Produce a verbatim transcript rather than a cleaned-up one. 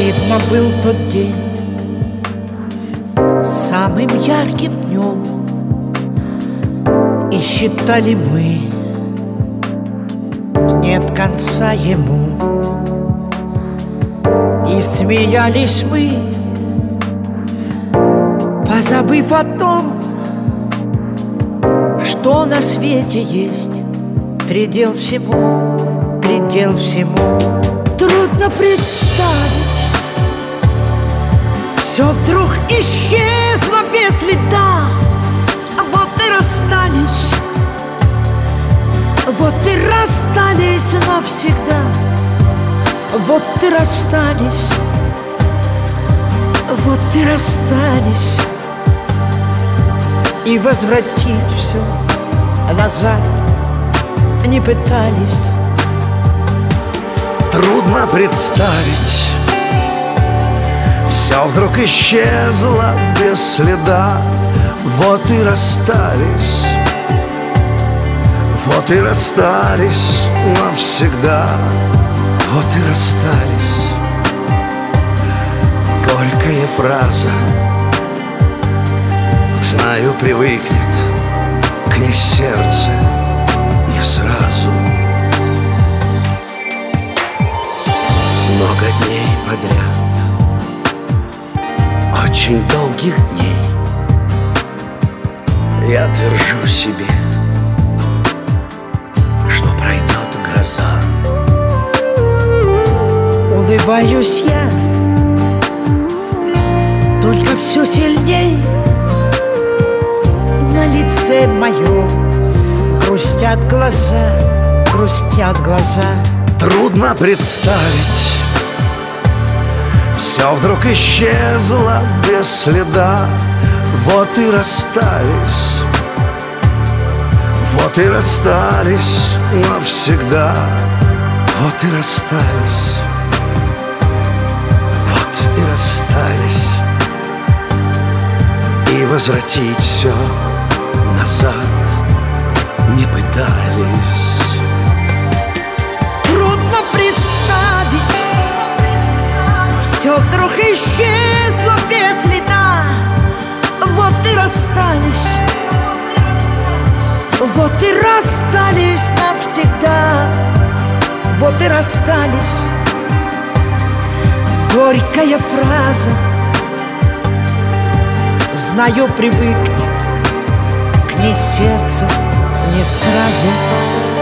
Видно, был тот день самым ярким днем, и считали мы, нет конца ему. И смеялись мы, позабыв о том, что на свете есть предел всему, предел всему. Трудно представить, все вдруг исчезло без следа, а вот и расстались, вот и расстались навсегда. Вот и расстались, вот и расстались, и возвратить все назад не пытались. Трудно представить, все вдруг исчезло без следа. Вот и расстались, вот и расстались навсегда. Вот и расстались. Горькая фраза, знаю, привыкнет к ней сердце не сразу. Много дней подряд, очень долгих дней, я твержу себе, что пройдет гроза. Улыбаюсь я, только все сильней на лице моем грустят глаза, грустят глаза. Трудно представить, все вдруг исчезло без следа. Вот и расстались, вот и расстались навсегда. Вот и расстались, вот и расстались, и возвратить все назад не пытались. Трудно представить, все вдруг исчезло без следа. Вот и расстались, вот и расстались навсегда. Вот и расстались. Горькая фраза, знаю, привыкнет к ней сердце не сразу.